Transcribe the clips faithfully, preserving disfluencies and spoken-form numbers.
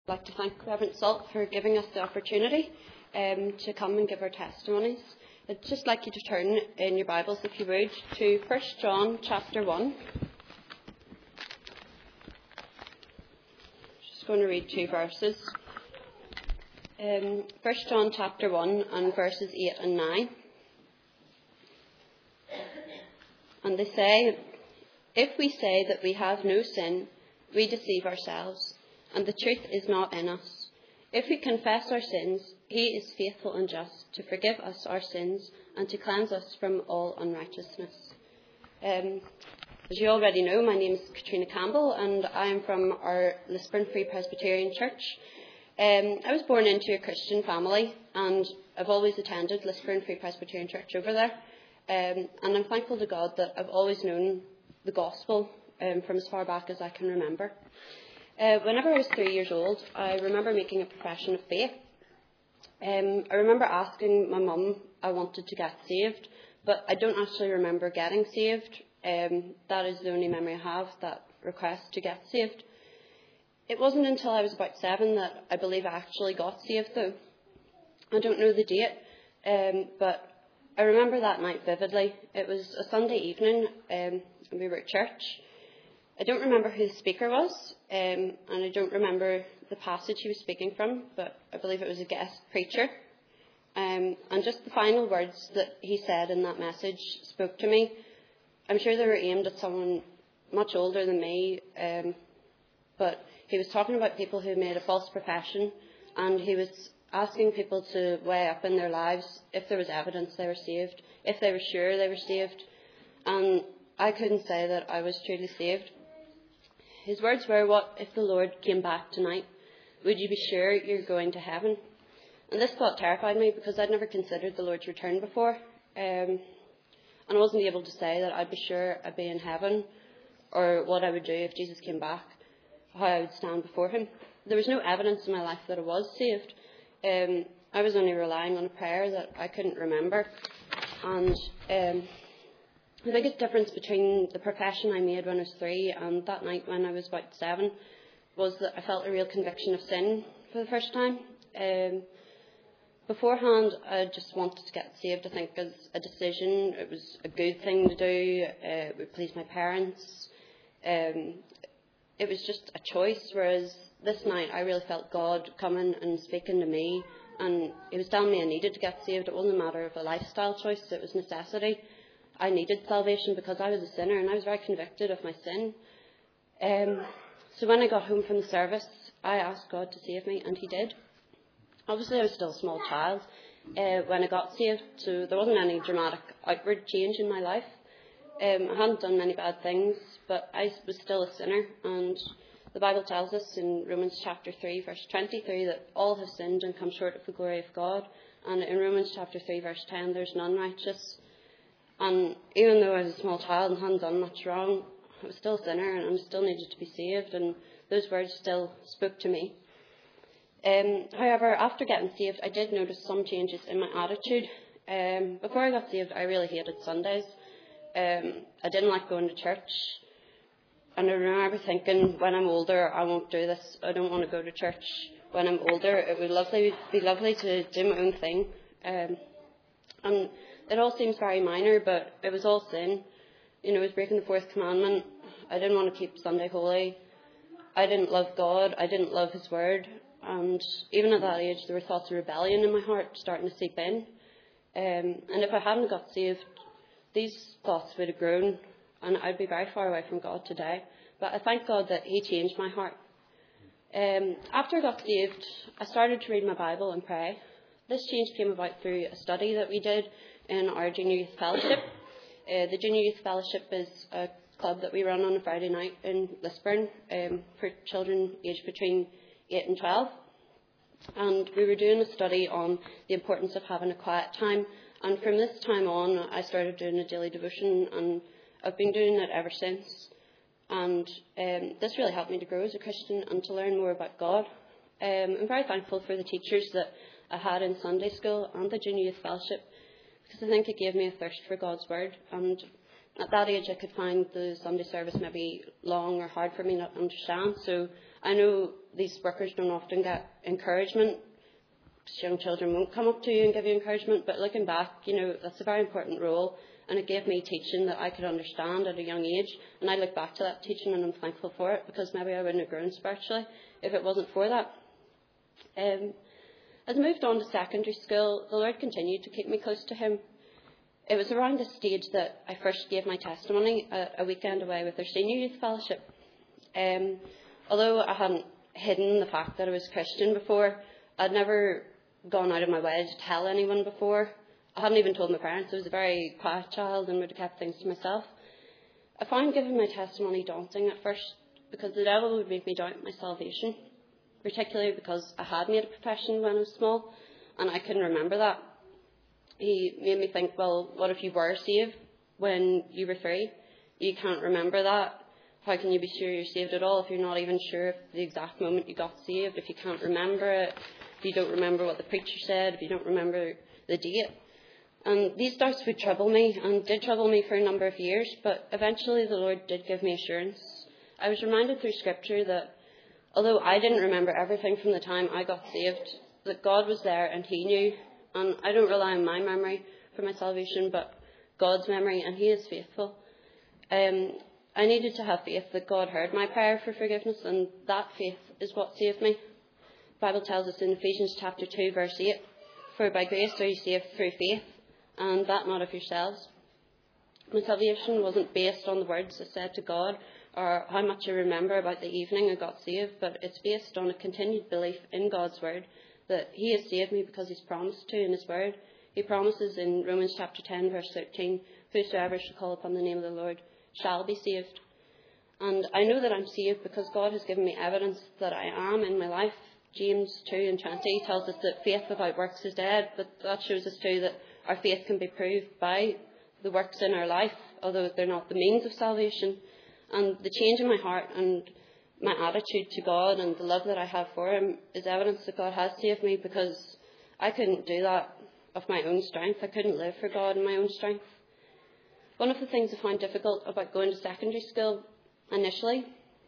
I'd like to thank Reverend Salt for giving us the opportunity um, to come and give our testimonies. I'd just like you to turn in your Bibles, if you would, to First John chapter one. Just going to read two verses. Um, First John chapter one and verses eight and nine. And they say, "If we say that we have no sin, we deceive ourselves, and the truth is not in us. If we confess our sins, he is faithful and just to forgive us our sins and to cleanse us from all unrighteousness." Um, as you already know, my name is Katrina Campbell, and I am from our Lisburn Free Presbyterian Church. Um, I was born into a Christian family, and I've always attended Lisburn Free Presbyterian Church over there. Um, and I'm thankful to God that I've always known the gospel um, from as far back as I can remember. Uh, whenever I was three years old, I remember making a profession of faith. Um, I remember asking my mum I wanted to get saved, but I don't actually remember getting saved. Um, that is the only memory I have, that request to get saved. It wasn't until I was about seven that I believe I actually got saved, though. I don't know the date, um, but I remember that night vividly. It was a Sunday evening, um, and we were at church. I don't remember who the speaker was, um, and I don't remember the passage he was speaking from, but I believe it was a guest preacher. Um, and just the final words that he said in that message spoke to me. I'm sure they were aimed at someone much older than me, um, but he was talking about people who made a false profession, and he was asking people to weigh up in their lives if there was evidence they were saved, if they were sure they were saved. And I couldn't say that I was truly saved. His words were, "What if the Lord came back tonight? Would you be sure you're going to heaven?" And this thought terrified me because I'd never considered the Lord's return before. Um, and I wasn't able to say that I'd be sure I'd be in heaven, or what I would do if Jesus came back, how I would stand before him. There was no evidence in my life that I was saved. Um, I was only relying on a prayer that I couldn't remember. And um, the biggest difference between the profession I made when I was three and that night when I was about seven was that I felt a real conviction of sin for the first time. Um, beforehand, I just wanted to get saved, I think, as a decision. It was a good thing to do. Uh, it would please my parents. Um, it was just a choice, whereas this night I really felt God coming and speaking to me, and he was telling me I needed to get saved. It wasn't a matter of a lifestyle choice, it was necessity. I needed salvation because I was a sinner, and I was very convicted of my sin. Um, so when I got home from the service, I asked God to save me, and he did. Obviously, I was still a small child uh, when I got saved, so there wasn't any dramatic outward change in my life. Um, I hadn't done many bad things, but I was still a sinner, and the Bible tells us in Romans chapter three, verse twenty-three, that all have sinned and come short of the glory of God. And in Romans chapter three, verse ten, there's none righteous. And even though I was a small child and hadn't done much wrong, I was still a sinner, and I still needed to be saved, and those words still spoke to me. Um, however, after getting saved, I did notice some changes in my attitude. Um, before I got saved, I really hated Sundays. Um, I didn't like going to church. And I remember thinking, when I'm older, I won't do this. I don't want to go to church. When I'm older, it would lovely, be lovely to do my own thing. Um, and it all seems very minor, but it was all sin. You know, it was breaking the fourth commandment. I didn't want to keep Sunday holy. I didn't love God. I didn't love his word. And even at that age, there were thoughts of rebellion in my heart starting to seep in. Um, and if I hadn't got saved, these thoughts would have grown, and I'd be very far away from God today. But I thank God that he changed my heart. Um, after I got saved, I started to read my Bible and pray. This change came about through a study that we did in our Junior Youth Fellowship. Uh, the Junior Youth Fellowship is a club that we run on a Friday night in Lisburn um, for children aged between eight and twelve. And we were doing a study on the importance of having a quiet time. And from this time on, I started doing a daily devotion, and I've been doing it ever since. And um, this really helped me to grow as a Christian and to learn more about God. Um, I'm very thankful for the teachers that I had in Sunday school and the Junior Youth Fellowship, because I think it gave me a thirst for God's word. And at that age, I could find the Sunday service maybe long or hard for me not to understand. So I know these workers don't often get encouragement. Young children won't come up to you and give you encouragement, but looking back, you know, that's a very important role, and it gave me teaching that I could understand at a young age, and I look back to that teaching and I'm thankful for it, because maybe I wouldn't have grown spiritually if it wasn't for that. Um, as I moved on to secondary school, the Lord continued to keep me close to him. It was around this stage that I first gave my testimony at a weekend away with our senior youth fellowship. Um, although I hadn't hidden the fact that I was Christian before, I'd never gone out of my way to tell anyone before. I hadn't even told my parents. I was a very quiet child and would have kept things to myself. I found giving my testimony daunting at first, because the devil would make me doubt my salvation, particularly because I had made a profession when I was small, and I couldn't remember that. He made me think, well, what if you were saved when you were three? You can't remember that. How can you be sure you're saved at all if you're not even sure of the exact moment you got saved, if you can't remember it, if you don't remember what the preacher said, if you don't remember the date? And these doubts would trouble me, and did trouble me for a number of years, but eventually the Lord did give me assurance. I was reminded through Scripture that although I didn't remember everything from the time I got saved, that God was there and he knew. And I don't rely on my memory for my salvation, but God's memory, and he is faithful. Um, I needed to have faith that God heard my prayer for forgiveness, and that faith is what saved me. The Bible tells us in Ephesians chapter two, verse eight, "For by grace are you saved through faith, and that not of yourselves." My salvation wasn't based on the words I said to God or how much I remember about the evening I got saved, but it's based on a continued belief in God's word, that he has saved me because he's promised to in his word. He promises in Romans chapter ten, verse thirteen, "Whosoever shall call upon the name of the Lord shall be saved." And I know that I'm saved because God has given me evidence that I am in my life. James two and twenty tells us that faith without works is dead, but that shows us too that our faith can be proved by the works in our life, although they're not the means of salvation. And the change in my heart and my attitude to God and the love that I have for him is evidence that God has saved me, because I couldn't do that of my own strength. I couldn't live for God in my own strength. One of the things I found difficult about going to secondary school initially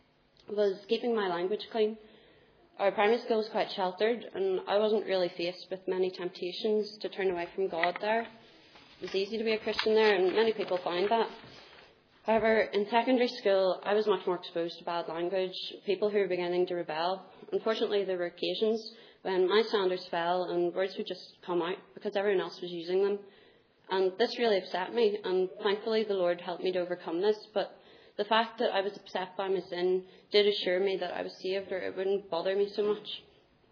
was keeping my language clean. Our primary school was quite sheltered, and I wasn't really faced with many temptations to turn away from God there. It was easy to be a Christian there, and many people find that. However, in secondary school, I was much more exposed to bad language, people who were beginning to rebel. Unfortunately, there were occasions when my standards fell and words would just come out because everyone else was using them. And this really upset me, and thankfully the Lord helped me to overcome this. But the fact that I was upset by my sin did assure me that I was saved, or it wouldn't bother me so much.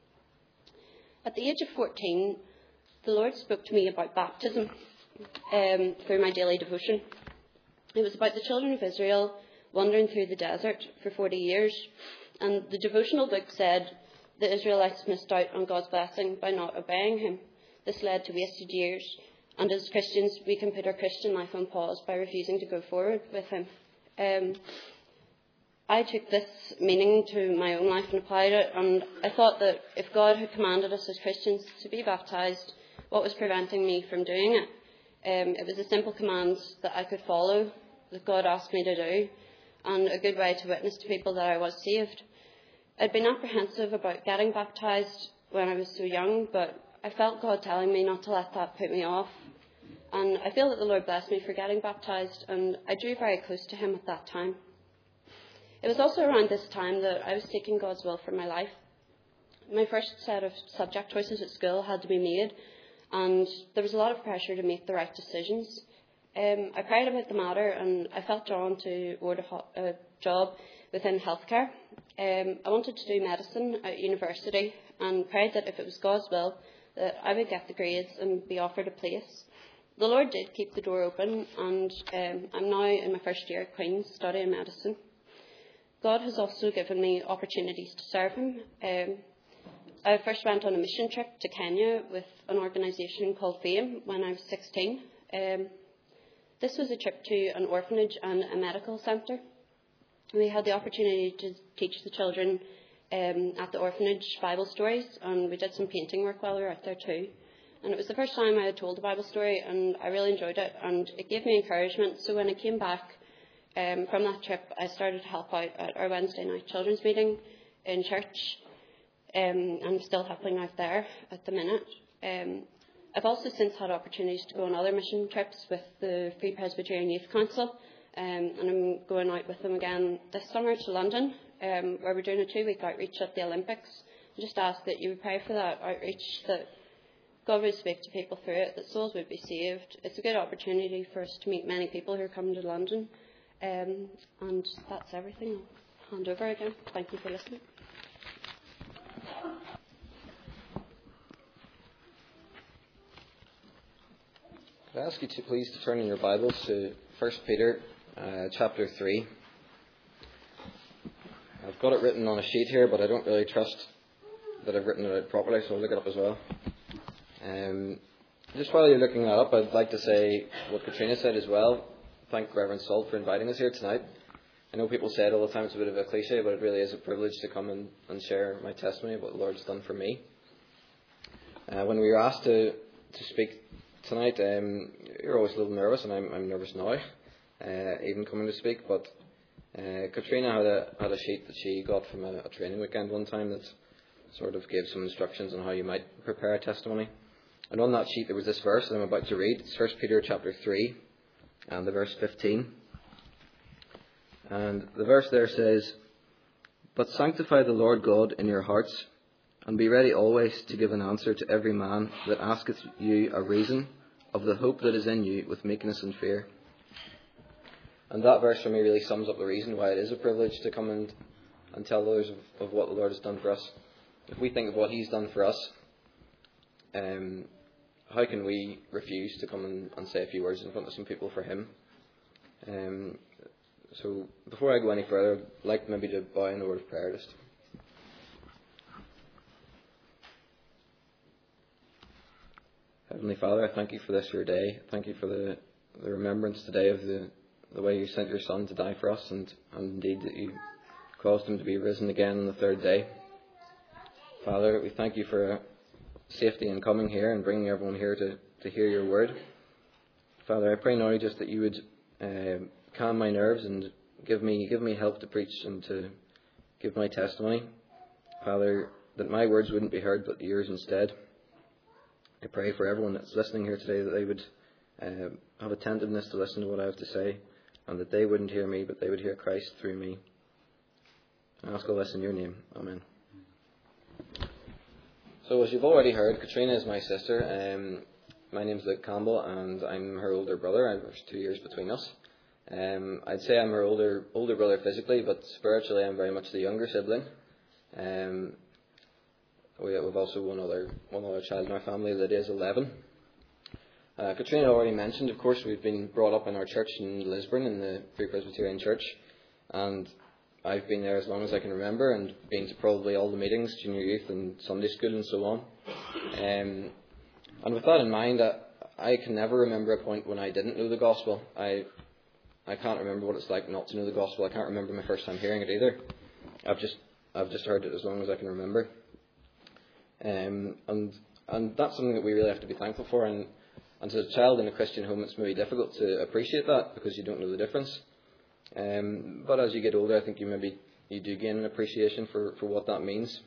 At the age of fourteen, the Lord spoke to me about baptism um, through my daily devotion. It was about the children of Israel wandering through the desert for forty years, and the devotional book said the Israelites missed out on God's blessing by not obeying him. This led to wasted years, and as Christians we can put our Christian life on pause by refusing to go forward with him. Um, I took this meaning to my own life and applied it, and I thought that if God had commanded us as Christians to be baptised, what was preventing me from doing it? Um, it was a simple command that I could follow, that God asked me to do, and a good way to witness to people that I was saved. I'd been apprehensive about getting baptised when I was so young, but I felt God telling me not to let that put me off. And I feel that the Lord blessed me for getting baptised, and I drew very close to him at that time. It was also around this time that I was seeking God's will for my life. My first set of subject choices at school had to be made, and there was a lot of pressure to make the right decisions. Um, I prayed about the matter, and I felt drawn to order a job within healthcare. Um, I wanted to do medicine at university, and prayed that if it was God's will, that I would get the grades and be offered a place. The Lord did keep the door open, and um, I'm now in my first year at Queen's studying medicine. God has also given me opportunities to serve him. Um, I first went on a mission trip to Kenya with an organisation called FAME when I was sixteen. Um, this was a trip to an orphanage and a medical centre. We had the opportunity to teach the children um, at the orphanage Bible stories, and we did some painting work while we were out there too. And it was the first time I had told a Bible story, and I really enjoyed it, and it gave me encouragement. So when I came back um, from that trip, I started to help out at our Wednesday night children's meeting in church, um, and still helping out there at the minute. Um, I've also since had opportunities to go on other mission trips with the Free Presbyterian Youth Council, um, and I'm going out with them again this summer to London, um, where we're doing a two-week outreach at the Olympics. I just ask that you would pray for that outreach, that God would speak to people through it, that souls would be saved. It's a good opportunity for us to meet many people who are coming to London. Um, and that's everything. I'll hand over again. Thank you for listening. Could I ask you to please to turn in your Bibles to First Peter uh, chapter three. I've got it written on a sheet here, but I don't really trust that I've written it out properly, so I'll look it up as well. Um, just while you're looking that up, I'd like to say what Katrina said as well. Thank Reverend Salt for inviting us here tonight. I know people say it all the time, it's a bit of a cliche, but it really is a privilege to come and, and share my testimony of what the Lord's done for me. Uh, when we were asked to, to speak tonight, um, you're always a little nervous, and I'm, I'm nervous now, uh, even coming to speak, but uh, Katrina had a, had a sheet that she got from a, a training weekend one time that sort of gave some instructions on how you might prepare a testimony. And on that sheet there was this verse that I'm about to read. It's First Peter chapter three and the verse fifteen. And the verse there says, "But sanctify the Lord God in your hearts, and be ready always to give an answer to every man that asketh you a reason of the hope that is in you with meekness and fear." And that verse for me really sums up the reason why it is a privilege to come and, and tell others of, of what the Lord has done for us. If we think of what He's done for us, um, how can we refuse to come and, and say a few words in front of some people for Him? Um, so before I go any further, I'd like maybe to bow in a word of prayer just. Heavenly Father, I thank You for this your day. Thank You for the, the remembrance today of the, the way You sent Your Son to die for us, and, and indeed that You caused Him to be risen again on the third day. Father, we thank You for safety in coming here and bringing everyone here to, to hear Your word. Father, I pray now just that You would uh, calm my nerves and give me give me help to preach and to give my testimony. Father, that my words wouldn't be heard but Yours instead. I pray for everyone that's listening here today that they would uh, have attentiveness to listen to what I have to say, and that they wouldn't hear me but they would hear Christ through me. I ask all this in Your name. Amen. So as you've already heard, Katrina is my sister. Um, my name's Luke Campbell and I'm her older brother. There's two years between us. Um, I'd say I'm her older older brother physically, but spiritually I'm very much the younger sibling. Um, we, we've also one other one other child in our family that is eleven. Uh, Katrina already mentioned, of course, we've been brought up in our church in Lisburn, in the Free Presbyterian Church, and I've been there as long as I can remember and been to probably all the meetings, junior youth and Sunday school and so on. Um, and with that in mind, I, I can never remember a point when I didn't know the gospel. I I can't remember what it's like not to know the gospel. I can't remember my first time hearing it either. I've just I've just heard it as long as I can remember. Um, and and that's something that we really have to be thankful for. And, and as a child in a Christian home, it's maybe difficult to appreciate that because you don't know the difference. Um, but as you get older, I think you maybe you do gain an appreciation for, for what that means.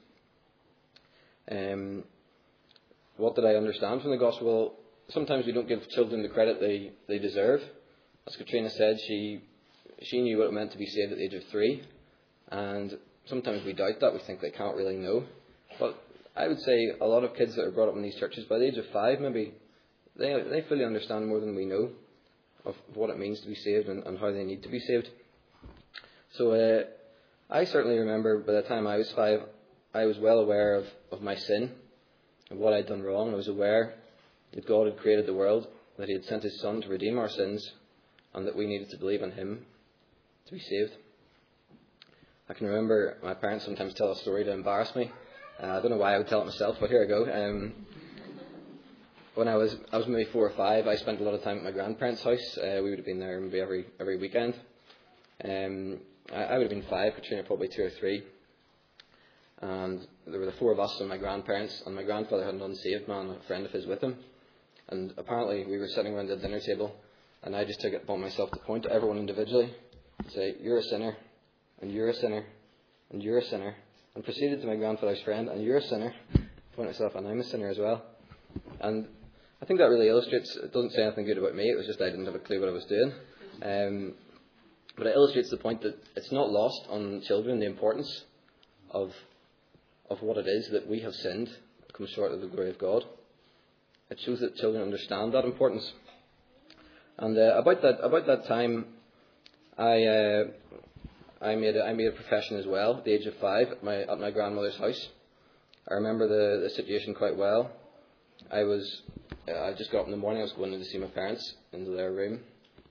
Um, what did I understand from the gospel? Well, sometimes we don't give children the credit they, they deserve. As Katrina said, she she knew what it meant to be saved at the age of three, and sometimes we doubt that. We think they can't really know. But I would say a lot of kids that are brought up in these churches, by the age of five maybe, they they fully understand more than we know of what it means to be saved and, and how they need to be saved. So uh, I certainly remember by the time I was five, I was well aware of, of my sin, of what I'd done wrong. I was aware that God had created the world, that He had sent His Son to redeem our sins, and that we needed to believe in Him to be saved. I can remember my parents sometimes tell a story to embarrass me. Uh, I don't know why I would tell it myself, but here I go. Um, When I was I was maybe four or five, I spent a lot of time at my grandparents' house. Uh, we would have been there maybe every every weekend. Um, I, I would have been five, Katrina probably two or three. And there were the four of us and my grandparents, and my grandfather had an unsaved man, a friend of his, with him. And apparently we were sitting around the dinner table, and I just took it upon myself to point to everyone individually and say, "You're a sinner, and you're a sinner, and you're a sinner, and proceeded to my grandfather's friend, and you're a sinner. I point myself, and I'm a sinner as well. And I think that really illustrates, it doesn't say anything good about me, it was just I didn't have a clue what I was doing. Um, but it illustrates the point that it's not lost on children the importance of of what it is that we have sinned, come short of the glory of God. It shows that children understand that importance. And uh, about that about that time, I uh, I made a, I made a profession as well at the age of five at my at my grandmother's house. I remember the, the situation quite well. I was uh, I just got up in the morning. I was going in to see my parents into their room.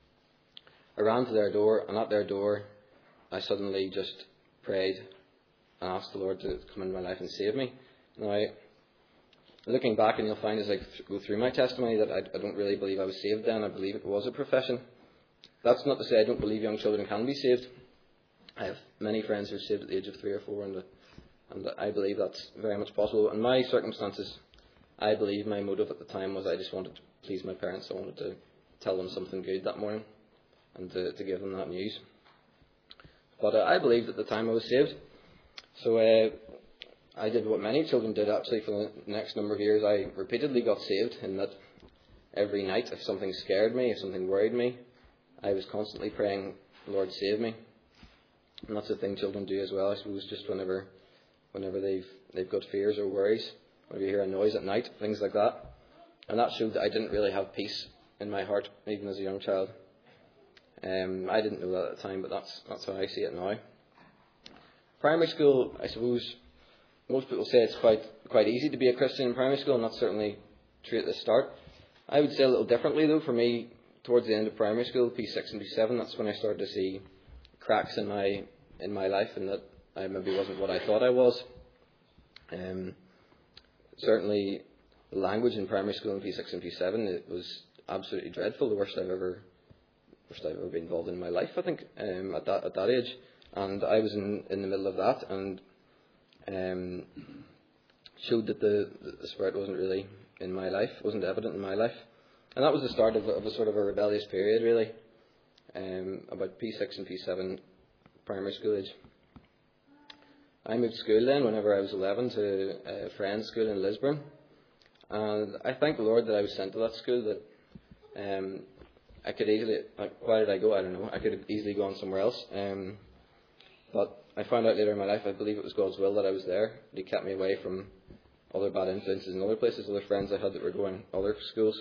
I ran to their door, and at their door, I suddenly just prayed and asked the Lord to come into my life and save me. Now, looking back, and you'll find as I go through my testimony that I, I don't really believe I was saved then. I believe it was a profession. That's not to say I don't believe young children can be saved. I have many friends who are saved at the age of three or four, and, the, and I believe that's very much possible. In my circumstances, I believe my motive at the time was I just wanted to please my parents. I wanted to tell them something good that morning and to, to give them that news. But uh, I believed at the time I was saved. So uh, I did what many children did actually for the next number of years. I repeatedly got saved in that every night if something scared me, if something worried me, I was constantly praying, Lord, save me. And that's the thing children do as well, I suppose, just whenever whenever they've they've got fears or worries, whenever you hear a noise at night, things like that. And that showed that I didn't really have peace in my heart, even as a young child. Um, I didn't know that at the time, but that's that's how I see it now. Primary school, I suppose, most people say it's quite quite easy to be a Christian in primary school, and that's certainly true at the start. I would say a little differently, though. For me, towards the end of primary school, P six and P seven, that's when I started to see cracks in my in my life, and that I maybe wasn't what I thought I was. Um, certainly, the language in primary school in P six and P seven, it was absolutely dreadful. The worst I've ever worst I've ever been involved in my life, I think, um, at that at that age. And I was in, in the middle of that, and um, showed that the, the Spirit wasn't really in my life, wasn't evident in my life. And that was the start of a, of a sort of a rebellious period, really, um, about P six and P seven primary school age. I moved school then, whenever I was eleven, to a friend's school in Lisburn. And I thank the Lord that I was sent to that school, that um, I could easily, like, why did I go? I don't know. I could easily go on somewhere else. Um, But I found out later in my life, I believe it was God's will that I was there. He kept me away from other bad influences in other places, other friends I had that were going other schools.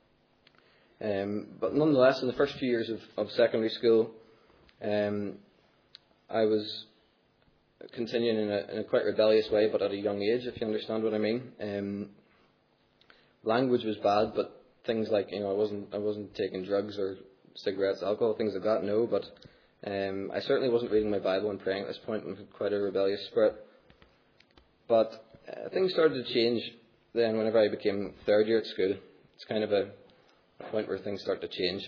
Um, but nonetheless, in the first few years of, of secondary school, um, I was continuing in a, in a quite rebellious way, but at a young age, if you understand what I mean. Um, language was bad, but things like, you know, I wasn't I wasn't taking drugs or cigarettes, alcohol, things like that, no, but Um, I certainly wasn't reading my Bible and praying at this point. I'm quite a rebellious spirit. But uh, things started to change then whenever I became third year at school. It's kind of a, a point where things start to change.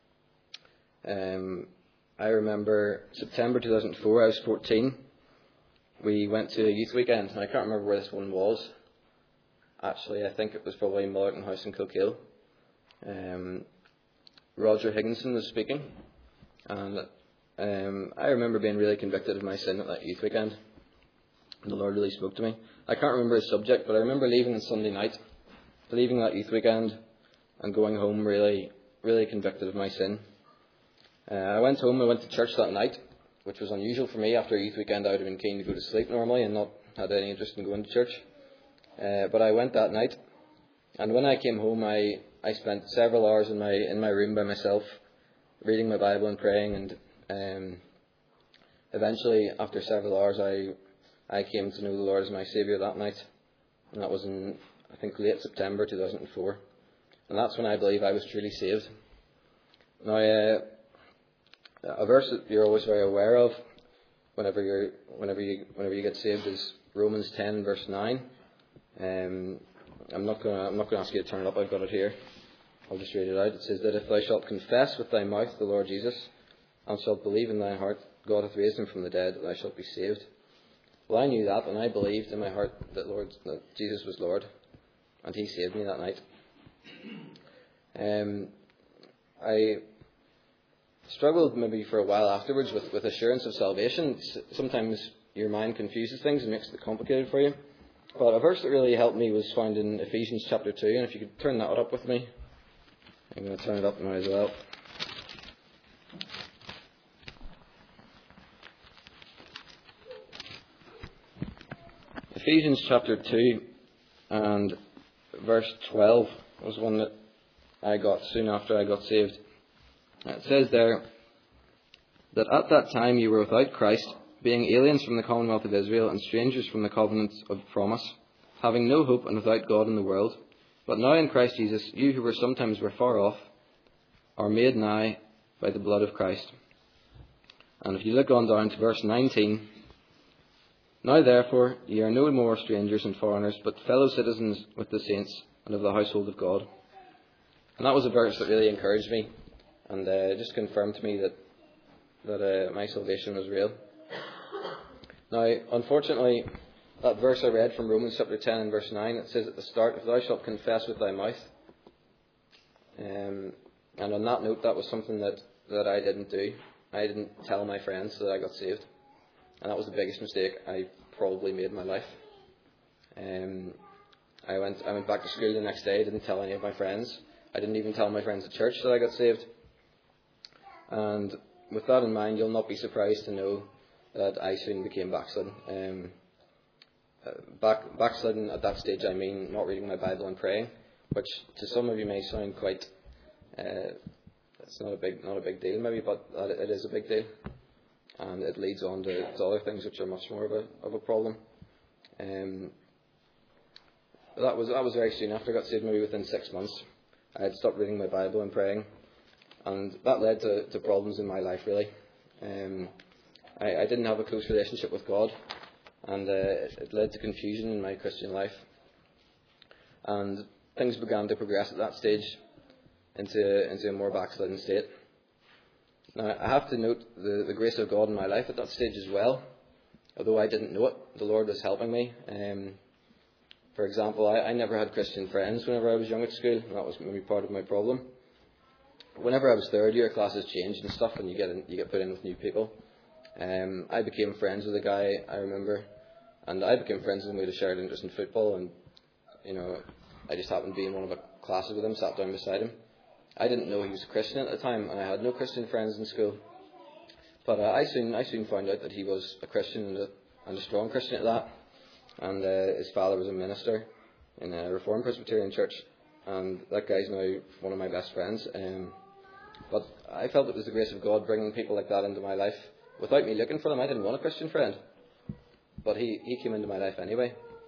Um, I remember September two thousand four, I was fourteen. We went to a youth weekend, and I can't remember where this one was. Actually, I think it was probably Mullerton House in Kilkeel. Um, Roger Higginson was speaking, and Um, I remember being really convicted of my sin at that youth weekend. The Lord really spoke to me. I can't remember his subject, but I remember leaving on Sunday night, leaving that youth weekend, and going home really, really convicted of my sin. Uh, I went home, I went to church that night, which was unusual for me. After a youth weekend, I would have been keen to go to sleep normally and not had any interest in going to church. Uh, but I went that night, and when I came home, I, I spent several hours in my in my room by myself, reading my Bible and praying, and Um, eventually, after several hours, I I came to know the Lord as my Saviour that night, and that was in, I think, late September two thousand four, and that's when I believe I was truly saved. Now, uh, a verse that you're always very aware of whenever you're whenever you whenever you get saved is Romans ten verse nine. Um, I'm not going I'm not going to ask you to turn it up. I've got it here. I'll just read it out. It says that if thou shalt confess with thy mouth the Lord Jesus, and shalt believe in thy heart God hath raised him from the dead, thou shalt be saved. Well, I knew that, and I believed in my heart that Lord that Jesus was Lord, and he saved me that night. Um, I struggled maybe for a while afterwards with, with assurance of salvation. Sometimes your mind confuses things and makes it complicated for you. But a verse that really helped me was found in Ephesians chapter two, and if you could turn that up with me. I'm going to turn it up now as well. Ephesians chapter two and verse twelve was one that I got soon after I got saved. It says there that at that time you were without Christ, being aliens from the commonwealth of Israel and strangers from the covenants of promise, having no hope and without God in the world. But now in Christ Jesus, you who were sometimes were far off, are made nigh by the blood of Christ. And if you look on down to verse nineteen, now therefore ye are no more strangers and foreigners, but fellow citizens with the saints and of the household of God. And that was a verse that really encouraged me and uh, just confirmed to me that that uh, my salvation was real. Now, unfortunately, that verse I read from Romans chapter ten and verse nine, it says at the start, if thou shalt confess with thy mouth. Um, and on that note, that was something that, that I didn't do. I didn't tell my friends that I got saved. And that was the biggest mistake I probably made in my life. Um, I went I went back to school the next day. I didn't tell any of my friends. I didn't even tell my friends at church that I got saved. And with that in mind, you'll not be surprised to know that I soon became backslidden. Um, uh, back, backslidden at that stage, I mean not reading my Bible and praying, which to some of you may sound quite. Uh, it's not a big not a big deal, maybe, but it is a big deal, and it leads on to, to other things which are much more of a of a problem. Um, that was that was very soon after I got saved. Maybe within six months, I had stopped reading my Bible and praying. And that led to, to problems in my life, really. Um, I, I didn't have a close relationship with God, and uh, it, it led to confusion in my Christian life. And things began to progress at that stage into, into a more backslidden state. Now, I have to note the, the grace of God in my life at that stage as well. Although I didn't know it, the Lord was helping me. Um, for example, I, I never had Christian friends whenever I was young at school, and that was maybe part of my problem. Whenever I was third year, classes changed and stuff, and you get in, you get put in with new people. Um, I became friends with a guy I remember, and I became friends with him. We had a shared interest in football, and you know, I just happened to be in one of the classes with him, sat down beside him. I didn't know he was a Christian at the time, and I had no Christian friends in school. But uh, I soon I soon found out that he was a Christian and a, and a strong Christian at that. And uh, his father was a minister in a Reformed Presbyterian church, and that guy's now one of my best friends. Um, But I felt it was the grace of God bringing people like that into my life. Without me looking for them, I didn't want a Christian friend. But he, he came into my life anyway.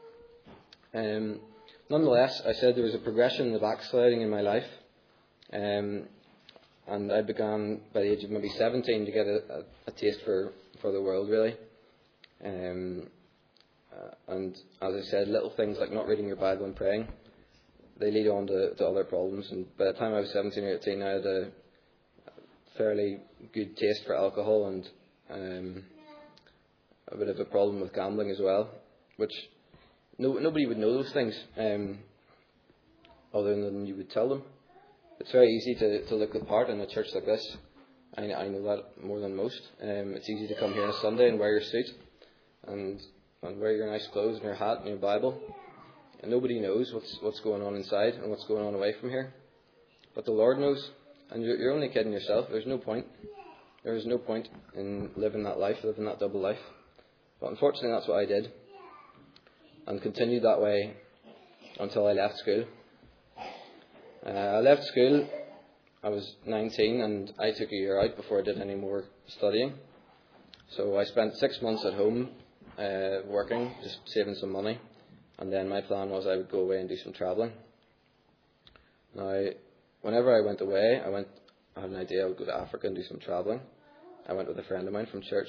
Um, nonetheless, I said there was a progression in the backsliding in my life. Um, and I began, by the age of maybe seventeen, to get a, a, a taste for, for the world, really. Um, uh, and as I said, little things like not reading your Bible and praying, they lead on to, to other problems. And by the time I was seventeen or eighteen, I had a fairly good taste for alcohol and um, a bit of a problem with gambling as well, which no, nobody would know those things um, other than you would tell them. It's very easy to, to look the part in a church like this. I, I know that more than most. Um, it's easy to come here on a Sunday and wear your suit and, and wear your nice clothes and your hat and your Bible, and nobody knows what's what's going on inside and what's going on away from here. But the Lord knows. And you're, you're only kidding yourself. There's no point. There is no point in living that life, living that double life. But unfortunately, that's what I did. And continued that way until I left school. Uh, I left school, I was nineteen, and I took a year out before I did any more studying. So I spent six months at home uh, working, just saving some money. And then my plan was I would go away and do some travelling. Now, whenever I went away, I went. I had an idea I would go to Africa and do some travelling. I went with a friend of mine from church,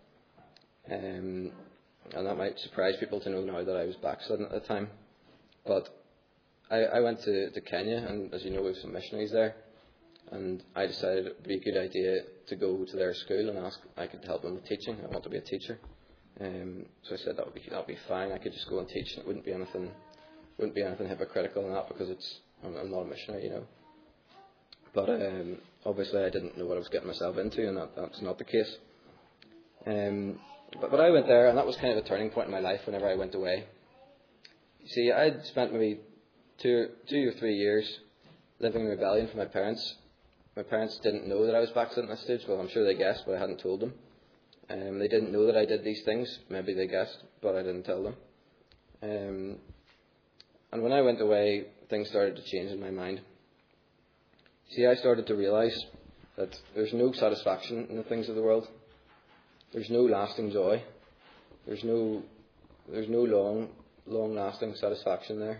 um, and that might surprise people to know now that I was backslidden at the time. But I, I went to, to Kenya, and as you know, we have some missionaries there. And I decided it would be a good idea to go to their school and ask if I could help them with teaching. I want to be a teacher, um, so I said that would be that would be fine. I could just go and teach, and it wouldn't be anything wouldn't be anything hypocritical in that, because it's I'm, I'm not a missionary, you know. But um, obviously I didn't know what I was getting myself into, and that, that's not the case. Um, But, but I went there, and that was kind of a turning point in my life whenever I went away. You see, I'd spent maybe two, two or three years living in rebellion for my parents. My parents didn't know that I was backsliding at that stage. Well, I'm sure they guessed, but I hadn't told them. Um, they didn't know that I did these things. Maybe they guessed, but I didn't tell them. Um, and when I went away, things started to change in my mind. See, I started to realise that there's no satisfaction in the things of the world. There's no lasting joy. There's no, there's no long, long-lasting satisfaction there.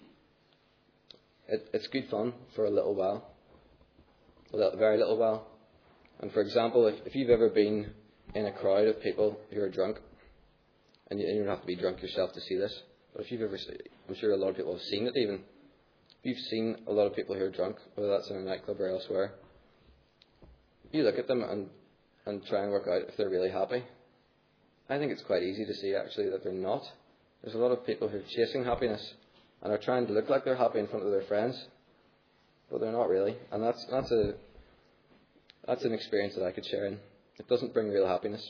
It, it's good fun for a little while, a little, very little while. And for example, if, if you've ever been in a crowd of people who are drunk, and you, and you don't have to be drunk yourself to see this, but if you've ever, I'm sure a lot of people have seen it even. If you've seen a lot of people who are drunk, whether that's in a nightclub or elsewhere, you look at them and, and try and work out if they're really happy. I think it's quite easy to see actually that they're not. There's a lot of people who are chasing happiness and are trying to look like they're happy in front of their friends, but they're not really. And that's that's a that's an experience that I could share in. It doesn't bring real happiness.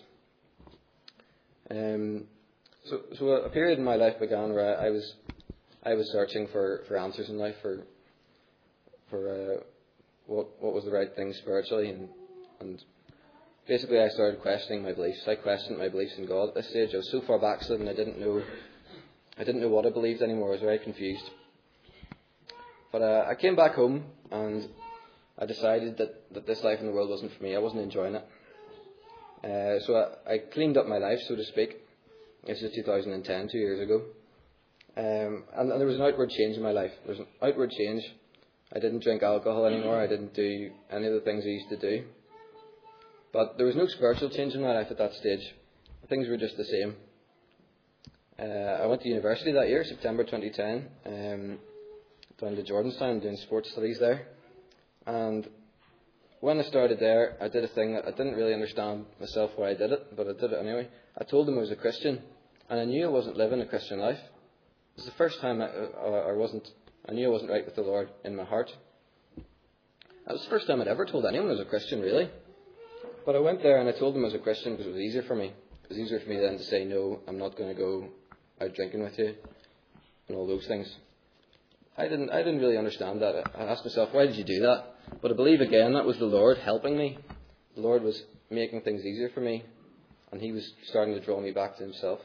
Um, so so a period in my life began where I, I was I was searching for, for answers in life, for for uh, what what was the right thing spiritually, and and basically I started questioning my beliefs. I questioned my beliefs in God at this stage. I was so far backslidden I didn't know I didn't know what I believed anymore. I was very confused. But uh, I came back home and I decided that, that this life in the world wasn't for me. I wasn't enjoying it. Uh, so I, I cleaned up my life, so to speak. This is two thousand ten, two years ago. Um, and, and there was an outward change in my life. There was an outward change. I didn't drink alcohol anymore. I didn't do any of the things I used to do. But there was no spiritual change in my life at that stage. Things were just the same. Uh, I went to university that year, September twenty ten, um, down to Jordanstown, doing sports studies there. And when I started there, I did a thing that I didn't really understand myself why I did it, but I did it anyway. I told them I was a Christian, and I knew I wasn't living a Christian life. It was the first time I, I, I wasn't, I knew I wasn't right with the Lord in my heart. That was the first time I'd ever told anyone I was a Christian, really. But I went there and I told them I was a Christian because it was easier for me. It was easier for me then to say, no, I'm not going to go out drinking with you and all those things. I didn't I didn't really understand that. I asked myself, why did you do that? But I believe again that was the Lord helping me. The Lord was making things easier for me, and He was starting to draw me back to Himself.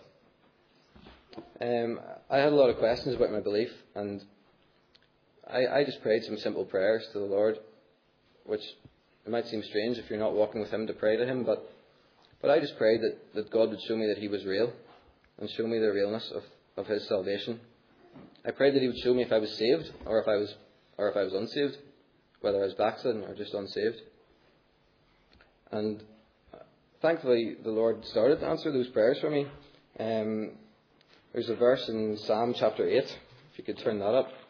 Um, I had a lot of questions about my belief, and I, I just prayed some simple prayers to the Lord, which it might seem strange if you're not walking with Him to pray to Him, but but I just prayed that, that God would show me that He was real and show me the realness of, of His salvation. I prayed that He would show me if I was saved or if I was or if I was unsaved, whether I was backslidden or just unsaved. And thankfully the Lord started to answer those prayers for me. Um, there's a verse in Psalm chapter eight, if you could turn that up.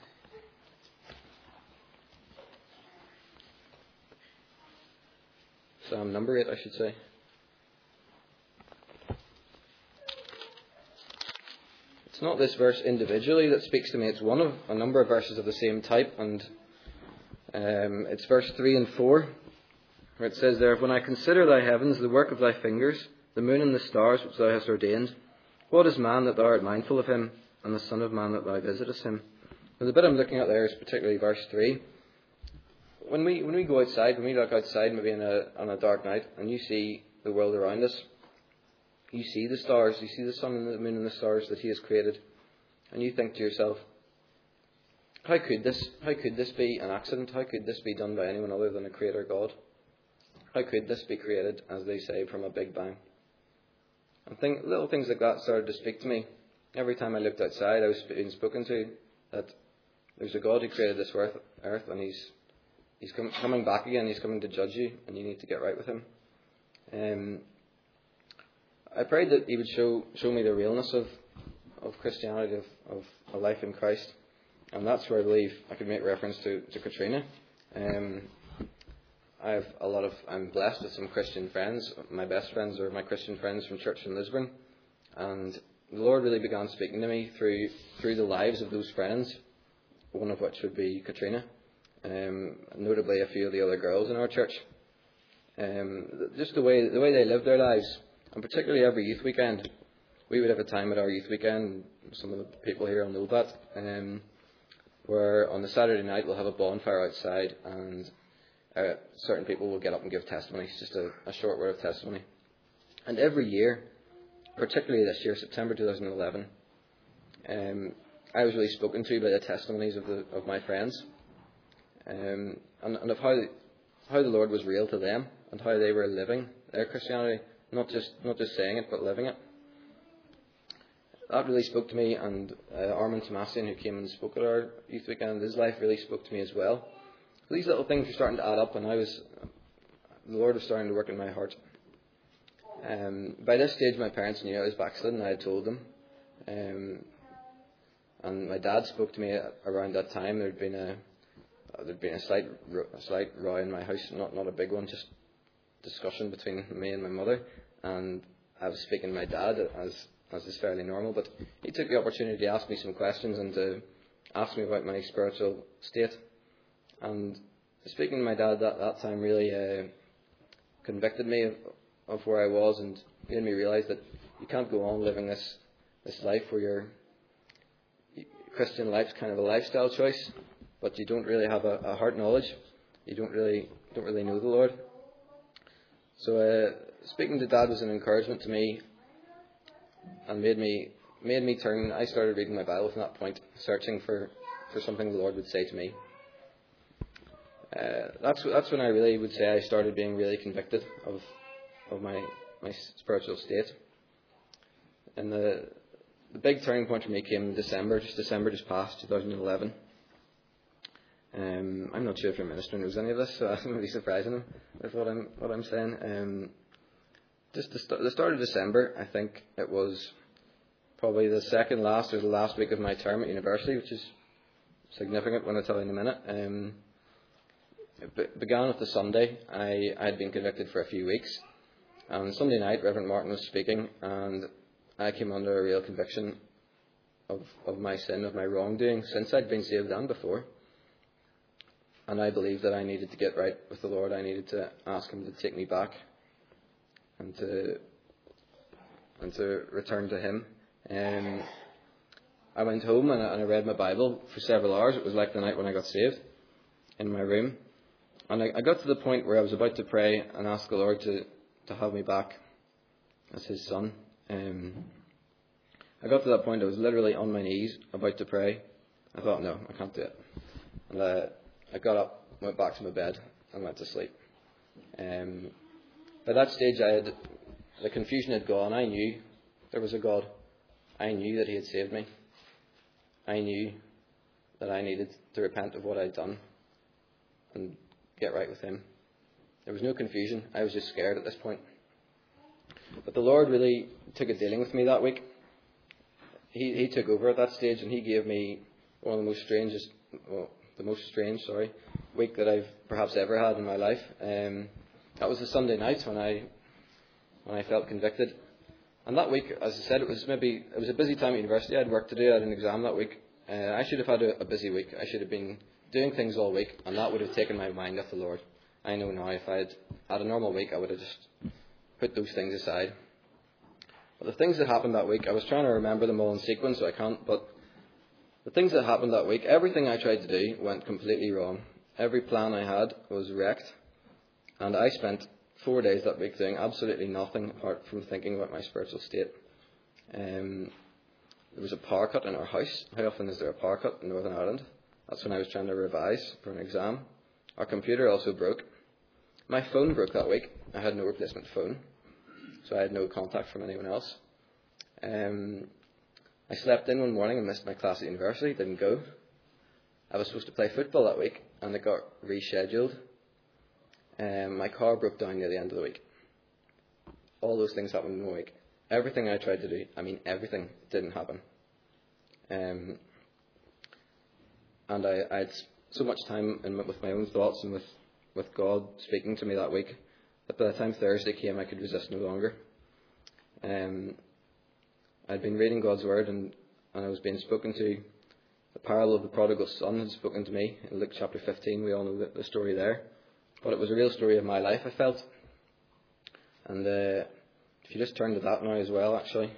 Psalm number eight, I should say. It's not this verse individually that speaks to me. It's one of a number of verses of the same type, and um, it's verse three and four, where it says there, "When I consider thy heavens, the work of thy fingers, the moon and the stars which thou hast ordained, what is man that thou art mindful of him, and the son of man that thou visitest him?" Now, the bit I'm looking at there is particularly verse three. When we when we go outside, when we look outside, maybe in a on a dark night, and you see the world around us, you see the stars, you see the sun and the moon and the stars that He has created, and you think to yourself, how could this how could this be an accident? How could this be done by anyone other than a Creator God? How could this be created, as they say, from a big bang? And think, little things like that started to speak to me. Every time I looked outside, I was being spoken to that there's a God who created this earth, earth and He's He's com- coming back again. He's coming to judge you, and you need to get right with Him. Um, I prayed that He would show show me the realness of, of Christianity, of, of a life in Christ. And that's where I believe I could make reference to, to Katrina. Um, I have a lot of, I'm blessed with some Christian friends. My best friends are my Christian friends from church in Lisbon. And the Lord really began speaking to me through through the lives of those friends, one of which would be Katrina. Um, notably a few of the other girls in our church. Um, just the way the way they lived their lives And particularly every youth weekend, we would have a time at our youth weekend, some of the people here will know that, um, where on the Saturday night we'll have a bonfire outside, and uh, certain people will get up and give testimonies, just a, a short word of testimony. And every year, particularly this year, September twenty eleven, um, I was really spoken to by the testimonies of the of my friends, um, and, and of how how the Lord was real to them and how they were living their Christianity, not just not just saying it but living it. That really spoke to me, and uh, Armin Tomasian, who came and spoke at our youth weekend, his life really spoke to me as well. These little things were starting to add up, and I was the Lord was starting to work in my heart. Um, by this stage, my parents knew I was backslidden. I had told them. Um, And my dad spoke to me around that time. There'd been a there'd been a slight a slight row in my house, not not a big one, just discussion between me and my mother. And I was speaking to my dad, as as is fairly normal. But he took the opportunity to ask me some questions and to ask me about my spiritual state. And speaking to my dad that that time really uh, convicted me of, of where I was, and made me realise that you can't go on living this this life where you're Christian life's kind of a lifestyle choice, but you don't really have a, a heart knowledge. You don't really don't really know the Lord. So uh, speaking to Dad was an encouragement to me, and made me made me turn. I started reading my Bible from that point, searching for, for something the Lord would say to me. Uh, that's that's when I really would say I started being really convicted of of my my spiritual state. And the The big turning point for me came in December, just December just past, twenty eleven. Um, I'm not sure if your minister knows any of this, so I'm really surprising him with what I'm what I'm saying. Um, just the, st- the start of December, I think it was probably the second last or the last week of my term at university, which is significant when I tell you in a minute. Um, it be- began with the Sunday. I, I had been convicted for a few weeks. And Sunday night, Reverend Martin was speaking, and I came under a real conviction of, of my sin, of my wrongdoing, since I'd been saved and before. And I believed that I needed to get right with the Lord. I needed to ask Him to take me back and to and to return to Him. Um, I went home and I, and I read my Bible for several hours. It was like the night when I got saved in my room. And I, I got to the point where I was about to pray and ask the Lord to, to have me back as His son. Um, I got to that point, I was literally on my knees about to pray. I thought, no, I can't do it. And uh, I got up, went back to my bed, and went to sleep. Um, by that stage, I had the confusion had gone. I knew there was a God. I knew that He had saved me. I knew that I needed to repent of what I'd done and get right with Him. There was no confusion. I was just scared at this point. But the Lord really took a dealing with me that week. He he took over at that stage, and He gave me one of the most strangest, well, the most strange, sorry, week that I've perhaps ever had in my life. Um, that was a Sunday night when I when I felt convicted. And that week, as I said, it was maybe it was a busy time at university. I had work to do. I had an exam that week. Uh, I should have had a, a busy week. I should have been doing things all week, and that would have taken my mind off the Lord. I know now if I had had a normal week, I would have just put those things aside. But the things that happened that week, I was trying to remember them all in sequence, so I can't, but the things that happened that week, everything I tried to do went completely wrong. Every plan I had was wrecked, and I spent four days that week doing absolutely nothing apart from thinking about my spiritual state. Um, there was a power cut in our house. How often is there a power cut in Northern Ireland? That's when I was trying to revise for an exam. Our computer also broke. My phone broke that week. I had no replacement phone, so I had no contact from anyone else. Um, I slept in one morning and missed my class at university, didn't go. I was supposed to play football that week, and it got rescheduled. Um, my car broke down near the end of the week. All those things happened in one week. Everything I tried to do, I mean everything, didn't happen. Um, and I, I had so much time in, with my own thoughts and with, with God speaking to me that week, that by the time Thursday came, I could resist no longer. Um, I'd been reading God's Word, and, and I was being spoken to. The parable of the prodigal son had spoken to me in Luke chapter fifteen. We all know the, the story there. But it was a real story of my life, I felt. And uh, If you just turn to that now as well, actually.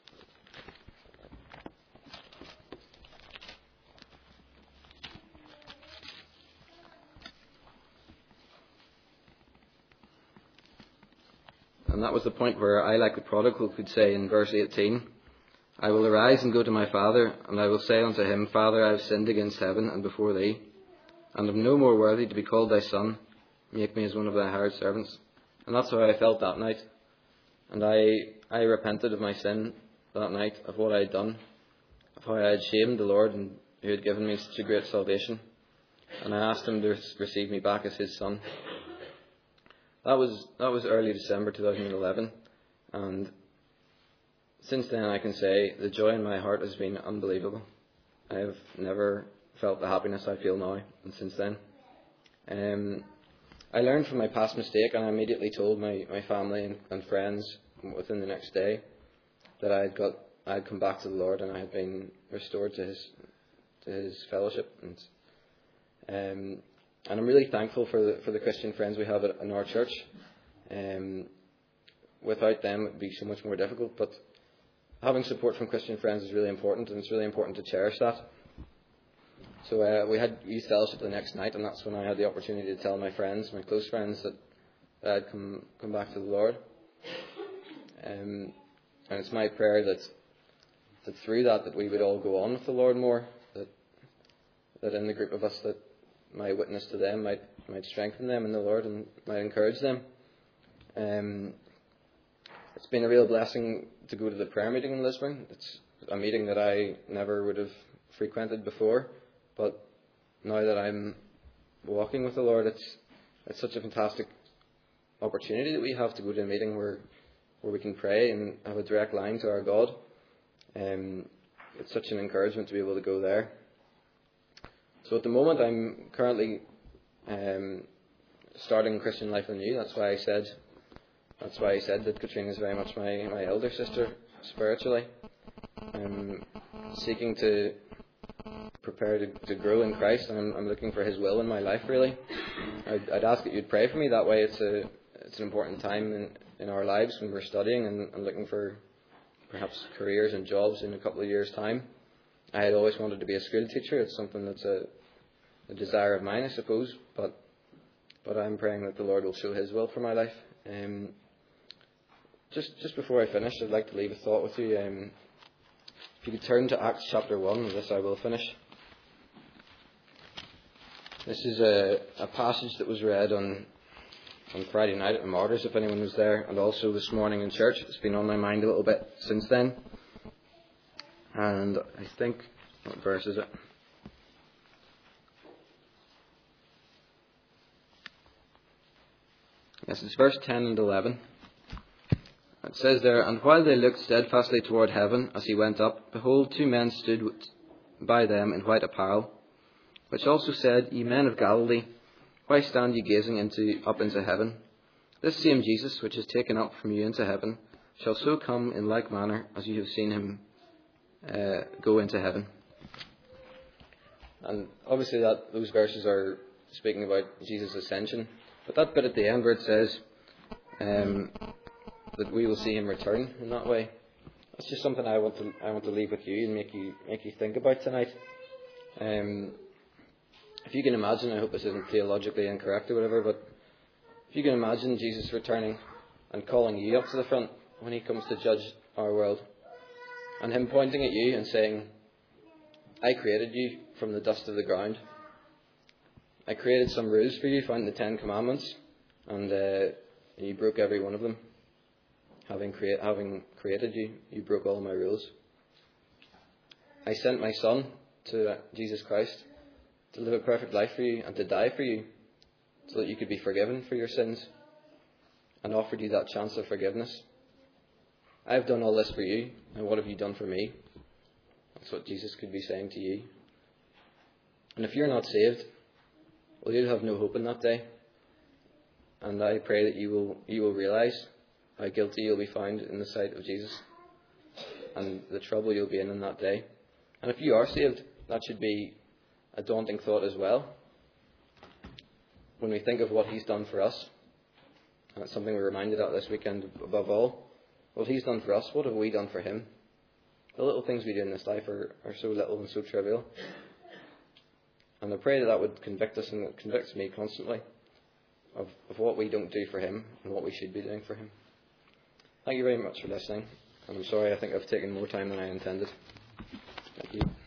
And that was the point where I, like the prodigal, could say in verse eighteen, I will arise and go to my father, and I will say unto him, Father, I have sinned against heaven and before thee, and am no more worthy to be called thy son. Make me as one of thy hired servants. And that's how I felt that night. And I, I repented of my sin that night, of what I had done, of how I had shamed the Lord and who had given me such a great salvation. And I asked him to receive me back as his son. That was that was early December two thousand eleven, and since then I can say the joy in my heart has been unbelievable. I have never felt the happiness I feel now, and since then. Um, I learned from my past mistake, and I immediately told my, my family and, and friends within the next day that I had got I had come back to the Lord and I had been restored to His to His fellowship, and um. And I'm really thankful for the for the Christian friends we have at, in our church. Um, without them, it would be so much more difficult. But having support from Christian friends is really important, and it's really important to cherish that. So uh, we had youth fellowship the next night, and that's when I had the opportunity to tell my friends, my close friends, that, that I'd come come back to the Lord. Um, and it's my prayer that that through that, that we would all go on with the Lord more. That that in the group of us that. My witness to them might might strengthen them in the Lord and might encourage them. Um, it's been a real blessing to go to the prayer meeting in Lisburn. It's a meeting that I never would have frequented before, but now that I'm walking with the Lord, it's it's such a fantastic opportunity that we have to go to a meeting where where we can pray and have a direct line to our God. Um, it's such an encouragement to be able to go there. So at the moment, I'm currently um, starting Christian life anew. That's why I said, that's why I said that Katrina is very much my, my elder sister spiritually. I'm seeking to prepare to, to grow in Christ, and I'm, I'm looking for His will in my life. Really, I'd, I'd ask that you'd pray for me. That way, it's a it's an important time in, in our lives when we're studying and, and looking for perhaps careers and jobs in a couple of years' time. I had always wanted to be a school teacher. It's something that's a, a desire of mine, I suppose. But but I'm praying that the Lord will show His will for my life. Um, just just before I finish, I'd like to leave a thought with you. Um, if you could turn to Acts chapter one, with this I will finish. This is a, a passage that was read on on Friday night at the Martyrs, if anyone was there, and also this morning in church. It's been on my mind a little bit since then. And I think, what verse is it? Yes, it's verse ten and eleven. It says there, And while they looked steadfastly toward heaven as he went up, behold, two men stood by them in white apparel, which also said, Ye men of Galilee, why stand ye gazing into up into heaven? This same Jesus, which is taken up from you into heaven, shall so come in like manner as you have seen him Uh, go into heaven. And obviously that those verses are speaking about Jesus' ascension, but that bit at the end where it says um, that we will see him return in that way, that's just something I want to I want to leave with you and make you make you think about tonight. Um, if you can imagine, I hope this isn't theologically incorrect or whatever, but if you can imagine Jesus returning and calling you up to the front when he comes to judge our world, and him pointing at you and saying, I created you from the dust of the ground. I created some rules for you, found the Ten Commandments, and uh, you broke every one of them. Having, create, having created you, you broke all my rules. I sent my Son, to uh, Jesus Christ, to live a perfect life for you and to die for you, so that you could be forgiven for your sins, and offered you that chance of forgiveness. I have done all this for you, and what have you done for me? That's what Jesus could be saying to you. And if you're not saved, well, you'll have no hope in that day. And I pray that you will you will realise how guilty you'll be found in the sight of Jesus, and the trouble you'll be in in that day. And if you are saved, that should be a daunting thought as well. When we think of what he's done for us, and that's something we're reminded of this weekend above all. what He's done for us, what have we done for Him? The little things we do in this life are, are so little and so trivial. And I pray that that would convict us, and it convicts me constantly of, of what we don't do for Him and what we should be doing for Him. Thank you very much for listening. And I'm sorry, I think I've taken more time than I intended. Thank you.